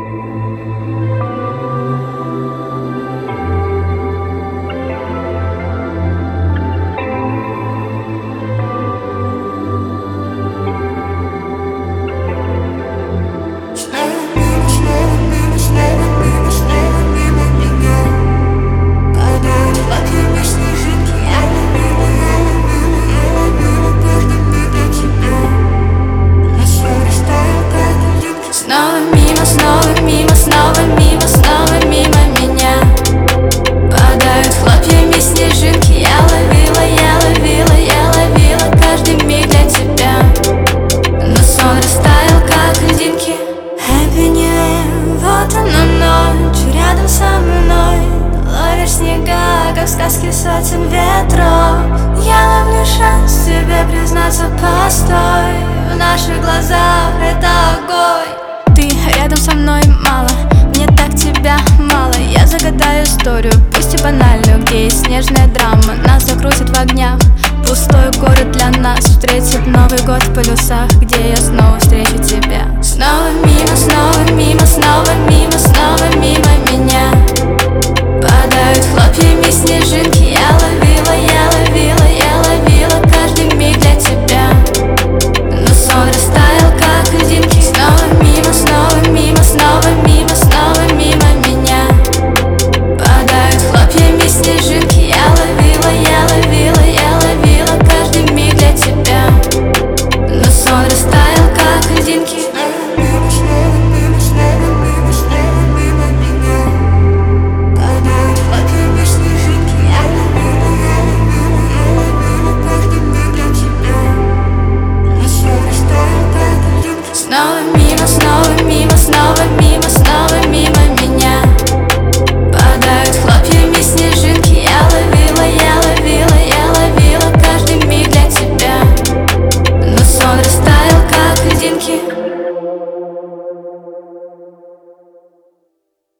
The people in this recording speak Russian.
Как в сказке сотен ветров, я ловлю шанс тебе признаться. Постой, в наших глазах это огонь. Ты рядом со мной мало, мне так тебя мало. Я загадаю историю, пусть и банальную, где есть снежная драма. Нас закрутит в огнях, пустой город для нас встретит Новый год в полюсах, где я снова встречу тебя. Снова мимо.